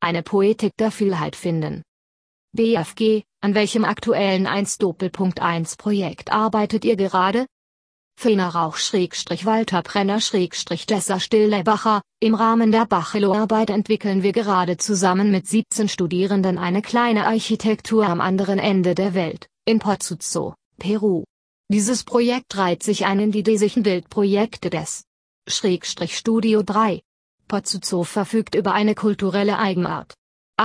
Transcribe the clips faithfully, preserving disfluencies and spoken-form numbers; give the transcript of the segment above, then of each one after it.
eine Poetik der Vielheit finden. B F G, an welchem aktuellen eins Doppelpunkt eins Projekt arbeitet ihr gerade? Fener Rauch-Walter Brenner-Jesser Stillebacher, im Rahmen der Bachelorarbeit entwickeln wir gerade zusammen mit siebzehn Studierenden eine kleine Architektur am anderen Ende der Welt, in Pozuzo, Peru. Dieses Projekt reiht sich ein in die Designbild-Projekte des Schrägstrich Studio drei. Pozuzo verfügt über eine kulturelle Eigenart.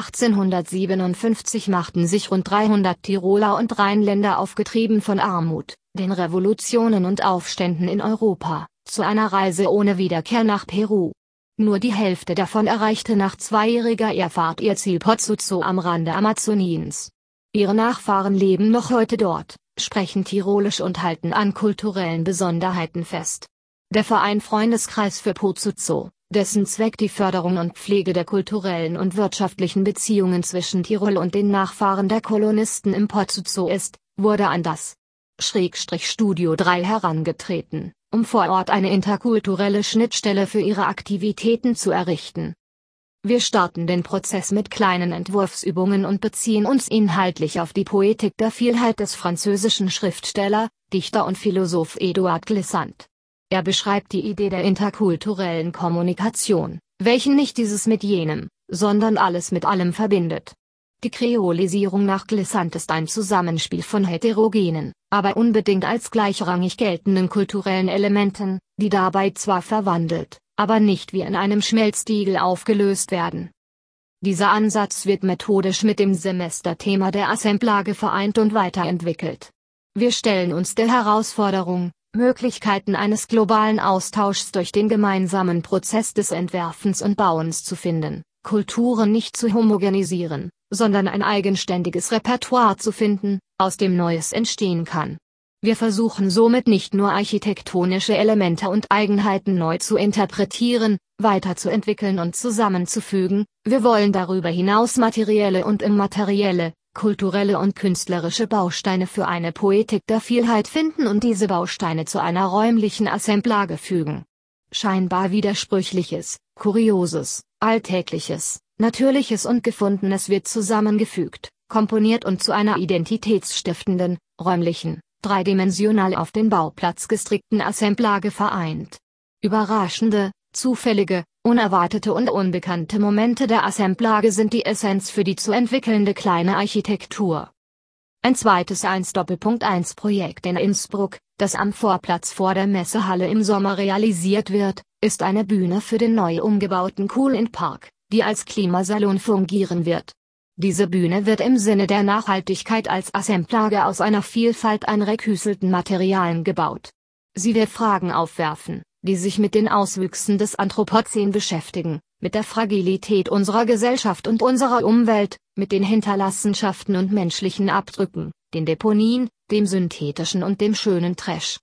achtzehnhundertsiebenundfünfzig machten sich rund dreihundert Tiroler und Rheinländer aufgetrieben von Armut, den Revolutionen und Aufständen in Europa, zu einer Reise ohne Wiederkehr nach Peru. Nur die Hälfte davon erreichte nach zweijähriger Irrfahrt ihr Ziel Pozuzo am Rande Amazoniens. Ihre Nachfahren leben noch heute dort, sprechen Tirolisch und halten an kulturellen Besonderheiten fest. Der Verein Freundeskreis für Pozuzo, dessen Zweck die Förderung und Pflege der kulturellen und wirtschaftlichen Beziehungen zwischen Tirol und den Nachfahren der Kolonisten im Pozuzo ist, wurde an das Schrägstrich Studio drei herangetreten, um vor Ort eine interkulturelle Schnittstelle für ihre Aktivitäten zu errichten. Wir starten den Prozess mit kleinen Entwurfsübungen und beziehen uns inhaltlich auf die Poetik der Vielheit des französischen Schriftsteller, Dichter und Philosoph Édouard Glissant. Er beschreibt die Idee der interkulturellen Kommunikation, welchen nicht dieses mit jenem, sondern alles mit allem verbindet. Die Kreolisierung nach Glissant ist ein Zusammenspiel von heterogenen, aber unbedingt als gleichrangig geltenden kulturellen Elementen, die dabei zwar verwandelt, aber nicht wie in einem Schmelztiegel aufgelöst werden. Dieser Ansatz wird methodisch mit dem Semesterthema der Assemblage vereint und weiterentwickelt. Wir stellen uns der Herausforderung, Möglichkeiten eines globalen Austauschs durch den gemeinsamen Prozess des Entwerfens und Bauens zu finden, Kulturen nicht zu homogenisieren, sondern ein eigenständiges Repertoire zu finden, aus dem Neues entstehen kann. Wir versuchen somit nicht nur architektonische Elemente und Eigenheiten neu zu interpretieren, weiterzuentwickeln und zusammenzufügen, wir wollen darüber hinaus materielle und immaterielle, kulturelle und künstlerische Bausteine für eine Poetik der Vielheit finden und diese Bausteine zu einer räumlichen Assemblage fügen. Scheinbar Widersprüchliches, Kurioses, Alltägliches, Natürliches und Gefundenes wird zusammengefügt, komponiert und zu einer identitätsstiftenden, räumlichen, dreidimensional auf den Bauplatz gestrickten Assemblage vereint. Überraschende, zufällige, unerwartete und unbekannte Momente der Assemblage sind die Essenz für die zu entwickelnde kleine Architektur. Ein zweites eins Doppelpunkt eins Projekt in Innsbruck, das am Vorplatz vor der Messehalle im Sommer realisiert wird, ist eine Bühne für den neu umgebauten Cool Park, die als Klimasalon fungieren wird. Diese Bühne wird im Sinne der Nachhaltigkeit als Assemblage aus einer Vielfalt an reküselten Materialien gebaut. Sie wird Fragen aufwerfen, die sich mit den Auswüchsen des Anthropozän beschäftigen, mit der Fragilität unserer Gesellschaft und unserer Umwelt, mit den Hinterlassenschaften und menschlichen Abdrücken, den Deponien, dem synthetischen und dem schönen Trash.